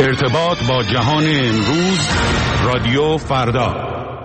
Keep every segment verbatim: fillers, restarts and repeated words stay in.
ارتباط با جهان امروز، رادیو فردا.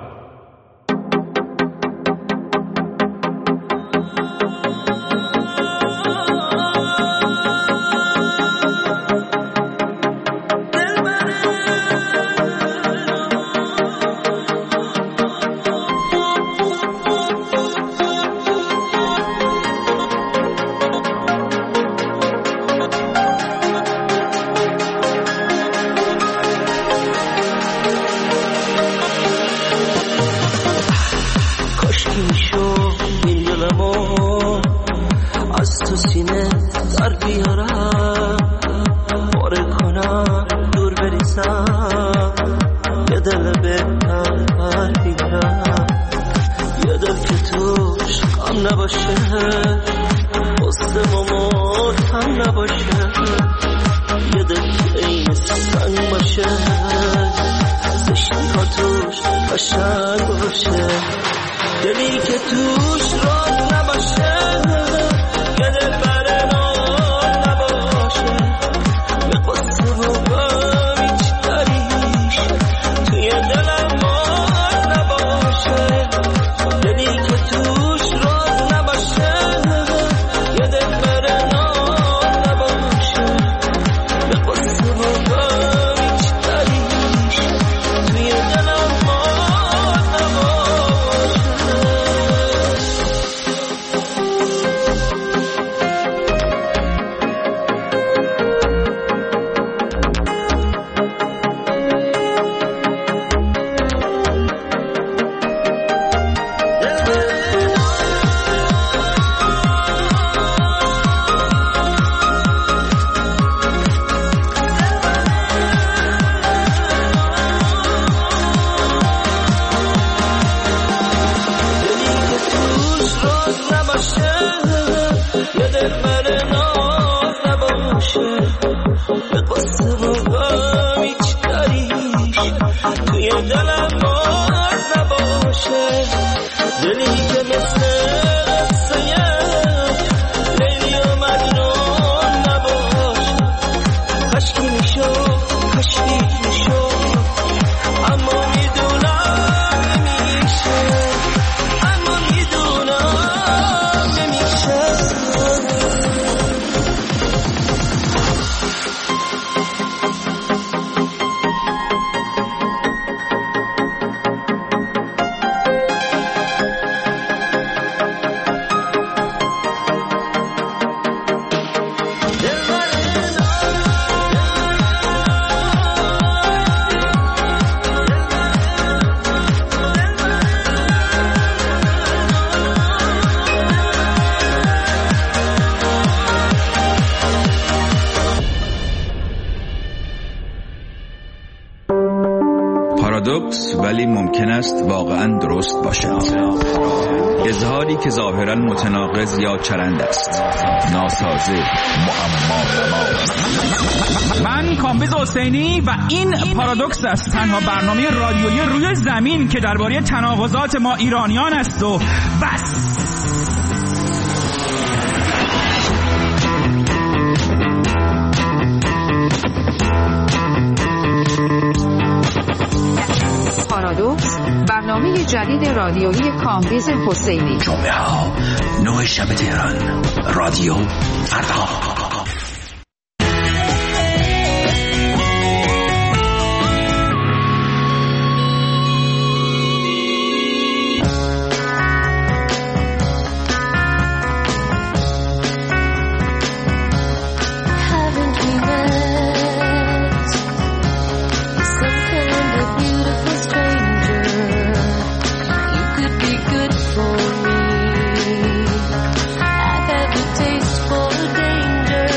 پارادوکس ولی ممکن است واقعا درست باشد. اظهاری که ظاهرا متناقض یا چرند است، ناسازه، معما نما. من کامبیز حسینی و این پارادوکس است، تنها برنامه رادیویی روی زمین که درباره تناقضات ما ایرانیان است و بس. پارادوکس، برنامه جدید رادیویی کامبیز حسینی. جمعه ها نه شب تهران، رادیو فردا. Taste for danger.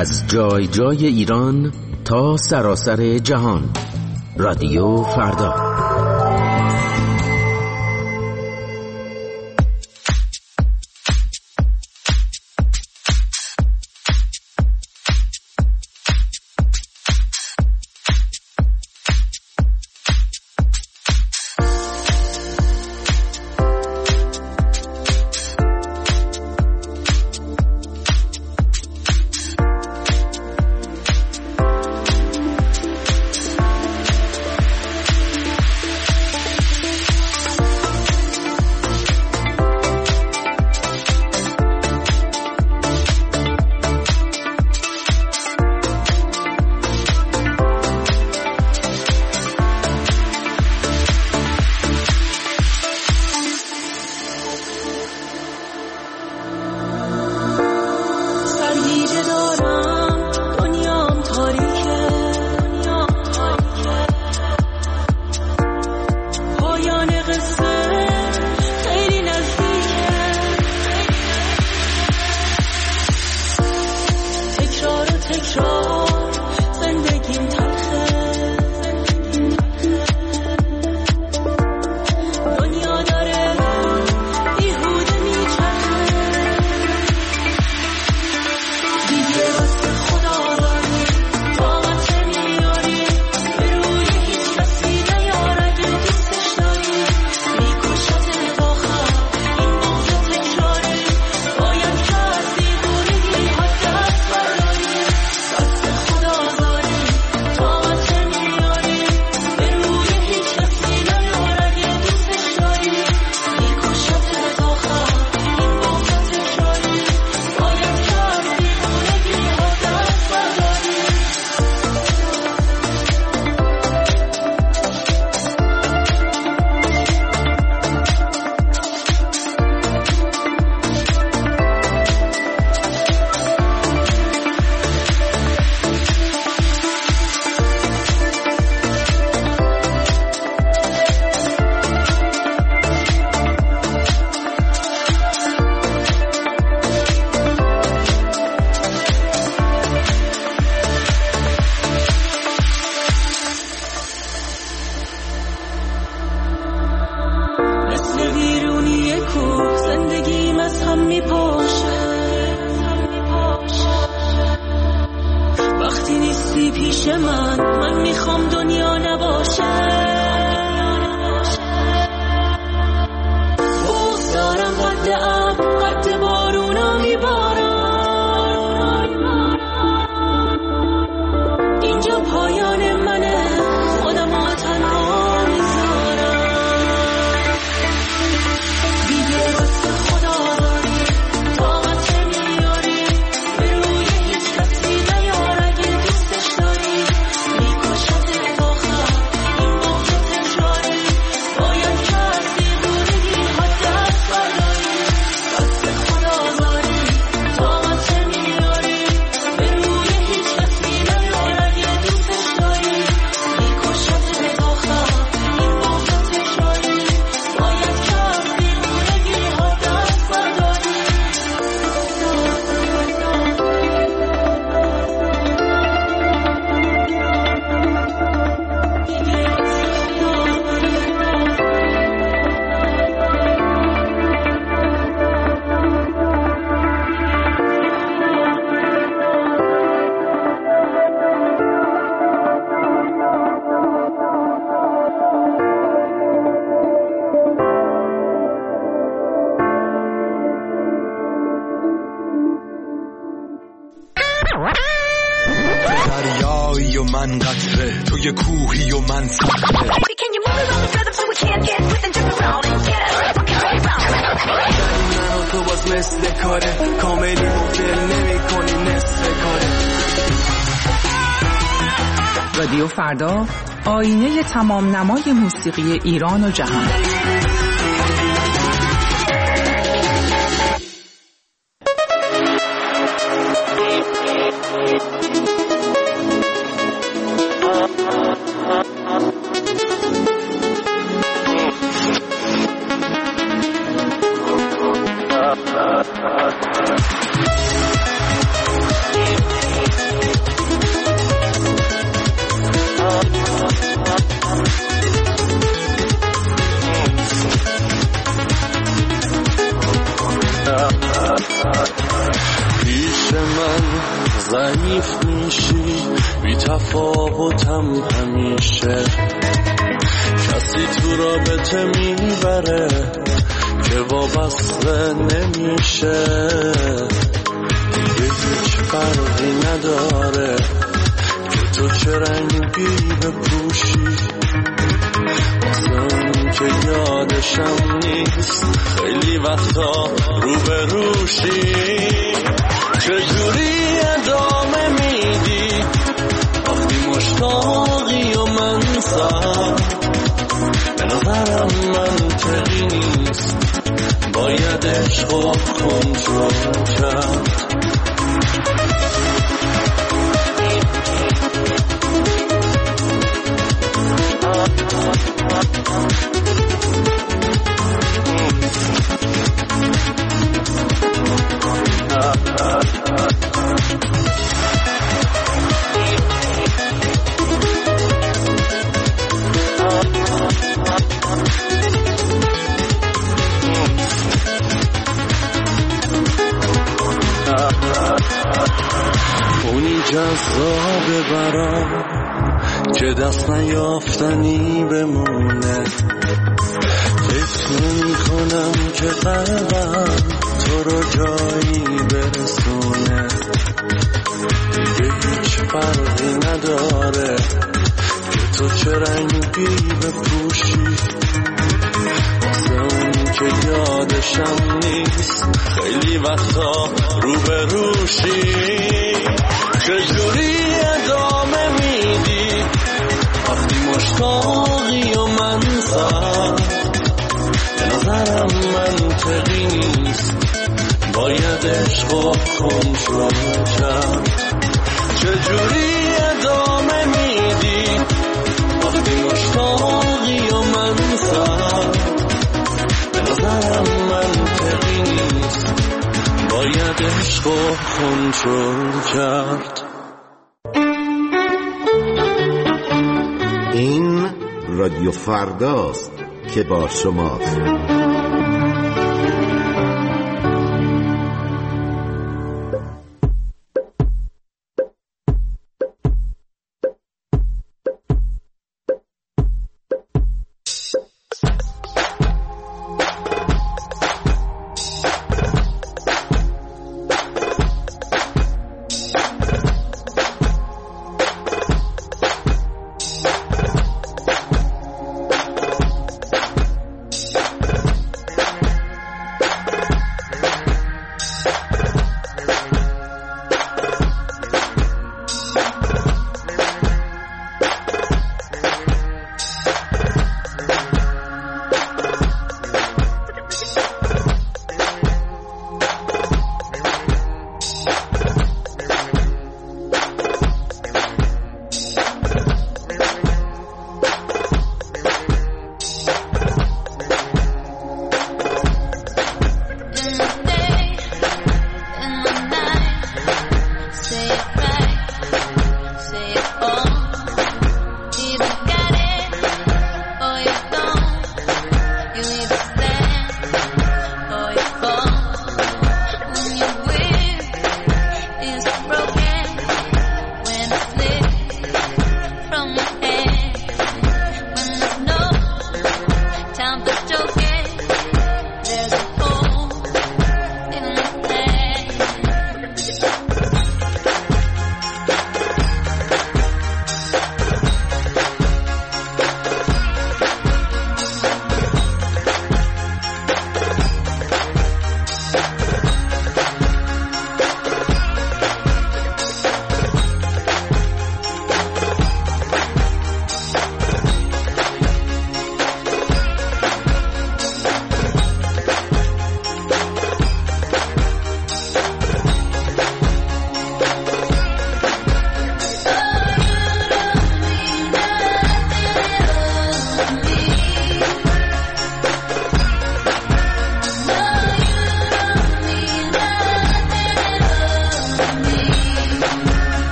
از جای جای ایران تا سراسر جهان. رادیو فردا. دریایی و من قطره، توی کوهی و من صخره. من و تو باز مثل کاره، کاملی مفل نمی کنی نصف کاره. رادیو فردا، آینه تمام نمای موسیقی ایران و جهان. حریف میشی، بی تفاوتم همیشه. کسی تو رابطه میبره که وابسته نمیشه، دیگه هیچ فرقی نداره که تو چه رنگی بپوشی. واسه اون که یادشم نیست خیلی وقتا روبروشی. چجوری ادامه میدی وقتی مشتاقی و من سر؟ به نظرم منطقی نیست، باید عشق و کنترل کرد. اونی جذابه برام که دست نیافتنی بمونه. فکر نمی کنم که قلبم تو رو جایی برسونه. دیگه هیچ فرقی نداره که تو چه رنگی بپوشی. واسه اون که یادشم نیست خیلی وقتا روبروشی. چجوری ادامه میدی وقتی مشتاقی و من سر؟ به نظرم منطقی نیست، باید عشق و کنترل کرد. چجوری ادامه میدی وقتی مشتاقی و من سر؟ به نظرم منطقی نیست، باید عشق و کنترل کرد. این رادیو فرداست که با شماست.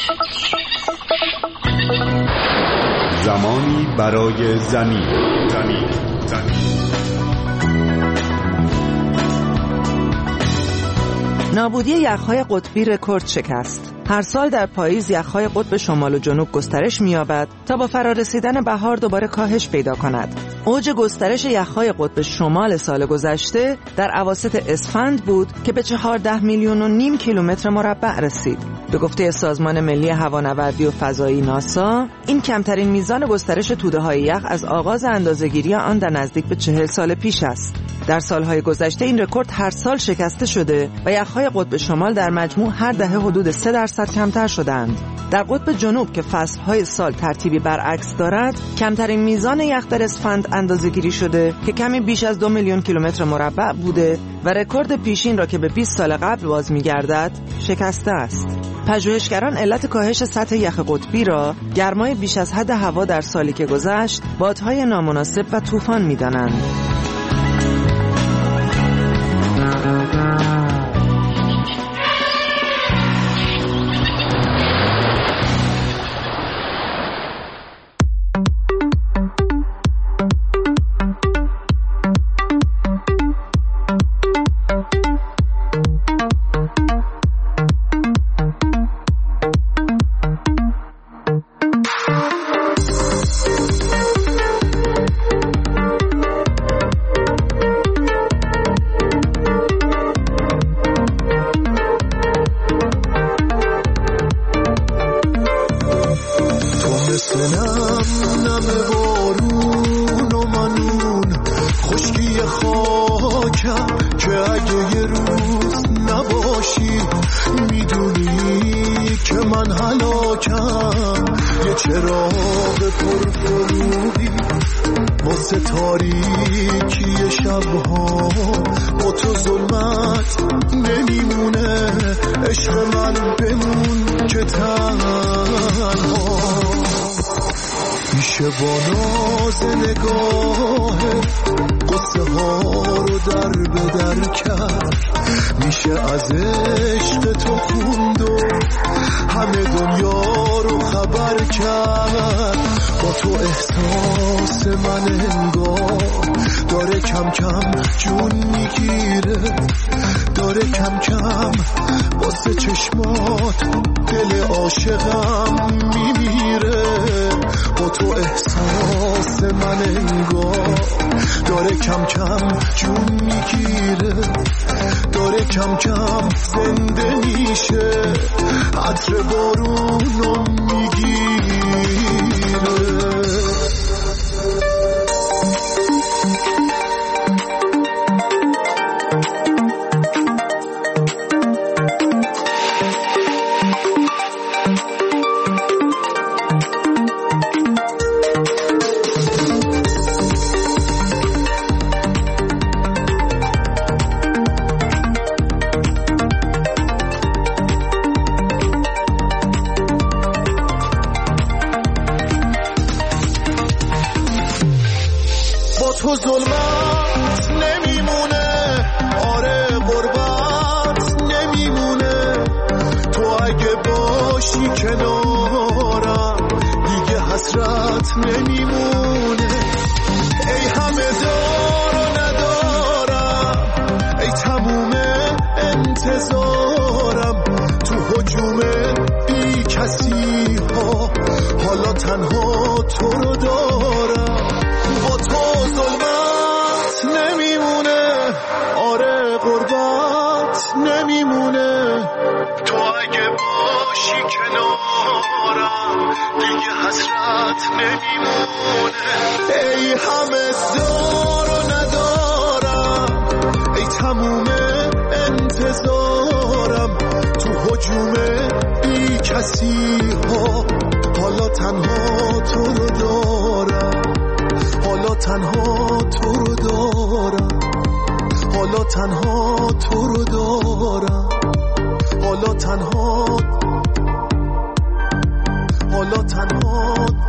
زمانی برای زمین. زمین. زمین. نابودی یخ‌های قطبی رکورد شکست. هر سال در پاییز یخ‌های قطب شمال و جنوب گسترش می‌یابد تا با فرارسیدن بهار دوباره کاهش پیدا کند. اوج گسترش یخ‌های قطب شمال سال گذشته در اواسط اسفند بود که به چهارده میلیون و نیم کیلومتر مربع رسید. به گفته سازمان ملی هوانوردی و فضایی ناسا، این کمترین میزان گسترش توده‌های یخ از آغاز اندازه‌گیری آن در نزدیک به چهل سال پیش است. در سالهای گذشته این رکورد هر سال شکسته شده و یخ‌های قطب شمال در مجموع هر دهه حدود سه درصد کمتر شدند. در قطب جنوب که فصلهای سال ترتیبی برعکس دارد، کمترین میزان یخ در اسفند اندازه‌گیری شده که کمی بیش از دو میلیون کیلومتر مربع بوده و رکورد پیشین را که به بیست سال قبل باز می‌گردد شکسته است. پژوهشگران علت کاهش سطح یخ قطبی را گرمای بیش از حد هوا در سالی که گذشت، بادهای نامناسب و طوفان می‌دانند. تو ظلمت نمیمونه، آره غربت نمیمونه. تو اگه باشی کنارم دیگه حسرت نمیمونه. ای همه دار و ندارم، ای تموم انتظارم، تو هجوم بی کسی ها حالا تنها تو رو دارم. با تو ظلمت نمیمونه، آره غربت نمیمونه. تو اگه باشی کنارم دیگه حسرت نمیمونه. ای همه دار و ندارم، ای تموم انتظارم، تو هجوم بی کسی ها حالا تنها تو رو دارم. حالا تنها تو رو دارم، حالا تنها تو رو دارم، حالا تنها، حالا تنها